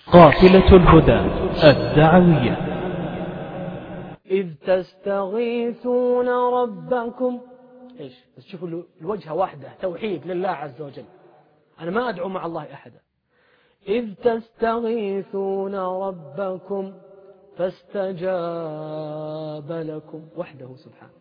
قافلة الهدى الدعوية. إذ تستغيثون ربكم. إيش بس شوفوا الوجهة واحدة، توحيد لله عز وجل، أنا ما أدعو مع الله أحدا. إذ تستغيثون ربكم فاستجاب لكم، وحده سبحانه،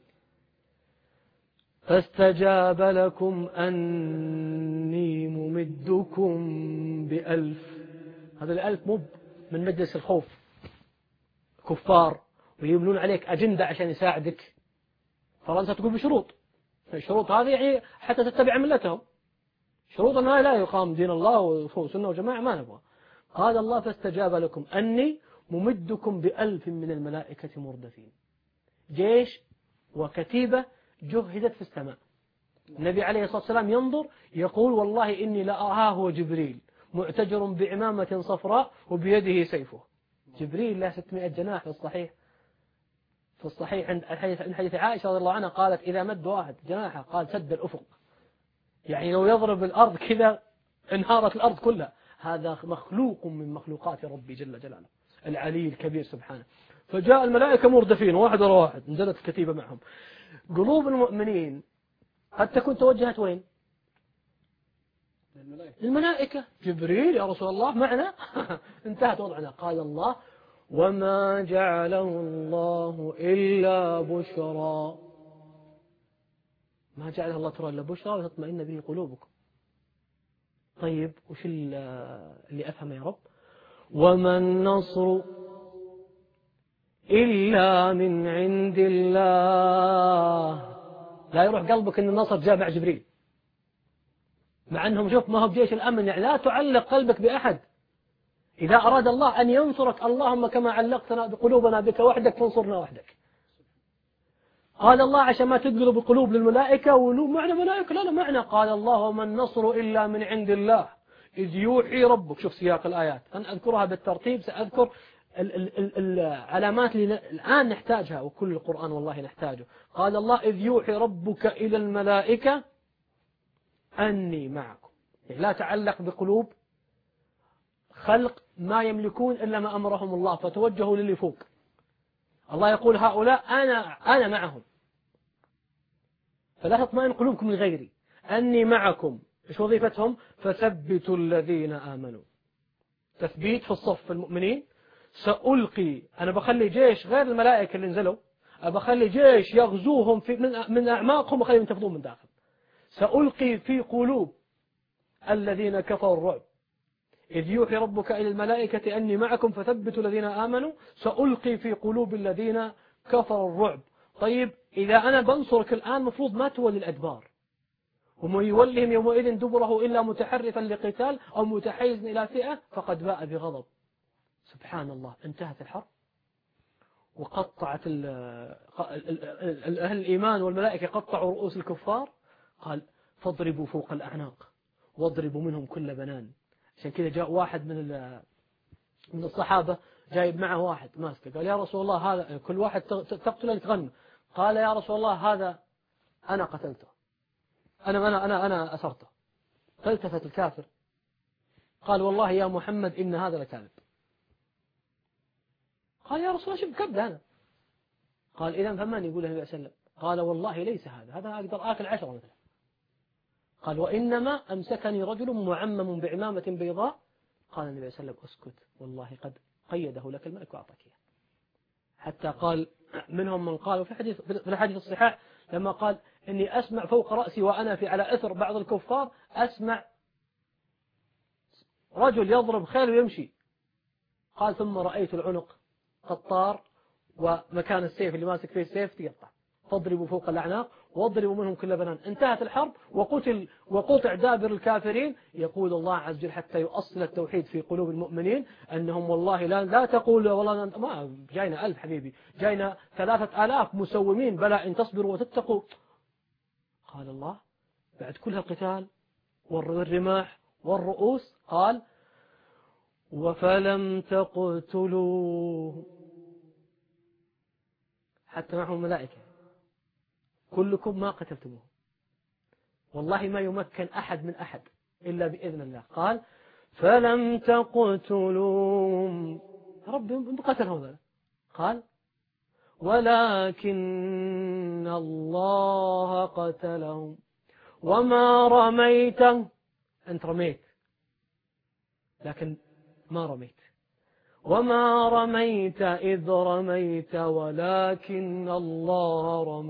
فاستجاب لكم أني ممدكم بألف. هذا الألف مو من مجلس الخوف، كفار ويبنون عليك أجندة عشان يساعدك، فرنسا تقول بشروط، الشروط هذه يعني حتى تتبع ملتهم، شروط أنها لا يقام دين الله وسنة وجماعة ما نبغى. قال الله فاستجاب لكم أني ممدكم بألف من الملائكة مردفين، جيش وكتيبة جهدت في السماء. النبي عليه الصلاة والسلام ينظر يقول والله إني لأراه جبريل معتجر بعمامة صفراء وبيده سيفه. جبريل له 600 جناح في الصحيح عند حديث عائشة رضي الله عنها قالت إذا مد واحد جناحه قال سد الأفق، يعني لو يضرب الأرض كذا انهارت الأرض كلها. هذا مخلوق من مخلوقات ربي جل جلاله العلي الكبير سبحانه. فجاء الملائكة مردفين واحد ورا واحد، نزلت الكتيبة معهم. قلوب المؤمنين قد تكون توجهت وين؟ الملائكة. جبريل يا رسول الله معنا انتهت وضعنا. قال الله وما جعله الله إلا بشرى، ما جعله الله ترى إلا بشرى وتطمئن به قلوبكم. طيب وش اللي أفهم يا رب؟ وما النصر إلا من عند الله. لا يروح قلبك أن النصر جاء مع جبريل، مع أنهم شوف ما هو بجيش الأمن، يعني لا تعلق قلبك بأحد. إذا أراد الله أن ينصرك اللهم كما علقتنا بقلوبنا بك وحدك فانصرنا وحدك. قال الله عشان ما تقلب القلوب للملائكة ولو معنى ملائكة لا معنى. قال الله وما النصر إلا من عند الله إذ يوحي ربك. شوف سياق الآيات، أنا أذكرها بالترتيب، سأذكر العلامات اللي الآن نحتاجها وكل القرآن والله نحتاجه. قال الله إذ يوحي ربك إلى الملائكة أني معكم، يعني لا تعلق بقلوب خلق ما يملكون إلا ما أمرهم الله، فتوجهوا للي فوق. الله يقول هؤلاء أنا معهم، فلا تطمئن قلوبكم لغيري. أني معكم، إيش وظيفتهم؟ فثبتوا الذين آمنوا، تثبيت في الصف المؤمنين. سألقي، أنا بخلي جيش غير الملائكة اللي نزلوا، بخلي جيش يغزوهم من أعماقهم وخليهم ينتفضون من داخل. سألقي في قلوب الذين كفروا الرعب إذ يوحي ربك إلى الملائكة أني معكم فثبتوا الذين آمنوا سألقي في قلوب الذين كفروا الرعب. طيب إذا أنا بنصرك الآن مفروض ما تولي الأدبار، ومن يولهم يومئذ دبره إلا متحرفا لقتال أو متحيز إلى فئة فقد باء بغضب. سبحان الله، انتهت الحرب وقطعت أهل الإيمان والملائكة قطعوا رؤوس الكفار. قال فاضربوا فوق الأعناق واضربوا منهم كل بنان. عشان كذا جاء واحد من الصحابة جايب معه واحد ماسكه، قال يا رسول الله هذا كل واحد تقتله لتغنم. قال يا رسول الله هذا أنا قتلته، أنا أسرته. فالتفت الكافر قال والله يا محمد إن هذا لكاذب. قال يا رسول الله شوف كذب أنا. قال إذا فمن يقول النبي صلى الله عليه وسلم؟ قال والله ليس هذا أقدر آكل 10 مثلا. قال وإنما أمسكني رجل معمم بعمامة بيضاء. قال النبي صلى الله عليه وسلم اسكت والله قد قيده لك الملك وأعطاك إياه. حتى قال منهم من قال في الحديث الصحيح لما قال إني أسمع فوق رأسي وأنا على أثر بعض الكفار أسمع رجل يضرب خيل ويمشي. قال ثم رأيت العنق قد طار ومكان السيف اللي ماسك فيه السيف تقطع. فاضربوا فوق الأعناق واضربوا منهم كل بنان. انتهت الحرب وقطع دابر الكافرين. يقول الله عز وجل حتى يؤصل التوحيد في قلوب المؤمنين أنهم والله لا تقول والله ما جاينا 1000 حبيبي، جاينا 3000 مسومين، بلى إن تصبروا وتتقوا. قال الله بعد كل هالقتال والرماح والرؤوس قال وفلم تقتلوه حتى معهم ملائكة كلكم ما قتلتموه، والله ما يمكن أحد من أحد إلا بإذن الله. قال فلم تقتلوهم. رب قتلهم هذا. قال ولكن الله قتلهم وما رميت، أنت رميت لكن ما رميت، وما رميت إذ رميت ولكن الله رمى.